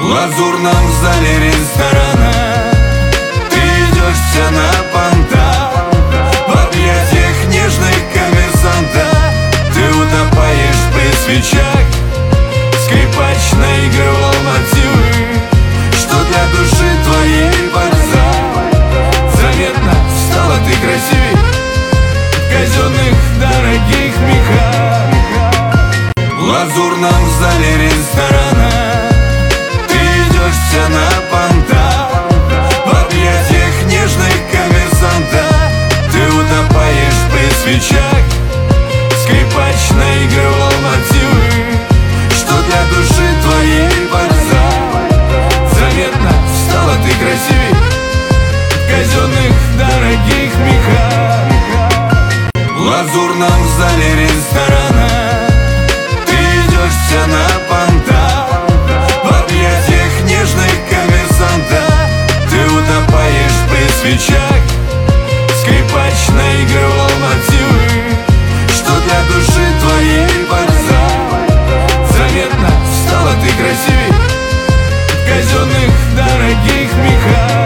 лазурном зале ресторана ты идешь вся на понтах, в объятиях нежных коммерсанта ты утопаешь при свечах. Скрипач наигрывал мотивы, что для души твоей бальзам. Заметно стала ты красивей в казенных дорогих мехах. В лазурном зале ресторана ты идешь вся на понтах, в объятиях нежных коммерсанта ты утопаешь при свечах. Скрипач наигрывал мотивы, что для души твоей бальзам. Заметно стала ты красивей в казенных дорогих мехах. В лазурном зале ресторана ты идешь вся на понтах, в объятиях нежных коммерсанта ты утопаешь при свечах. Скрипач наигрывал мотивы, что для души твоей бальзам. Заметно стала ты красивей в казенных дорогих мехах.